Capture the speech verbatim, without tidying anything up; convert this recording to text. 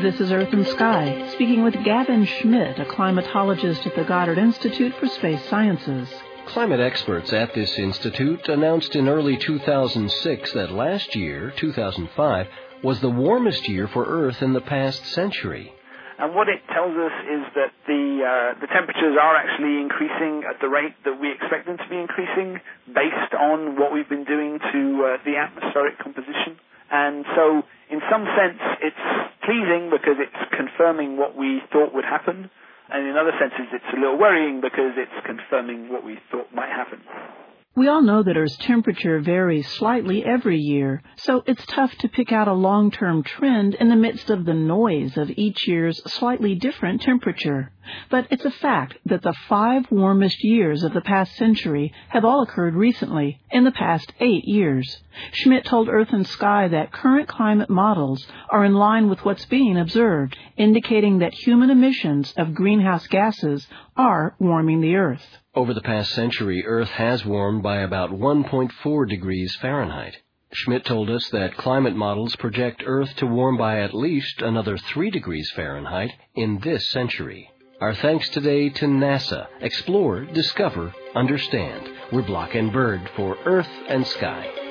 This is Earth and Sky, speaking with Gavin Schmidt, a climatologist at the Goddard Institute for Space Sciences. Climate experts at this institute announced in early two thousand six that last year, two thousand five, was the warmest year for Earth in the past century. And what it tells us is that the uh, the temperatures are actually increasing at the rate that we expect them to be increasing based on what we've been doing to uh, the atmospheric composition. And so, in some sense, it's pleasing because it's confirming what we thought would happen. And in other senses, it's a little worrying because it's confirming what we thought might happen. We all know that Earth's temperature varies slightly every year, so it's tough to pick out a long-term trend in the midst of the noise of each year's slightly different temperature. But it's a fact that the five warmest years of the past century have all occurred recently, in the past eight years. Schmidt told Earth and Sky that current climate models are in line with what's being observed, indicating that human emissions of greenhouse gases are warming the Earth. Over the past century, Earth has warmed by about one point four degrees Fahrenheit. Schmidt told us that climate models project Earth to warm by at least another three degrees Fahrenheit in this century. Our thanks today to NASA. Explore, discover, understand. We're Block and Bird for Earth and Sky.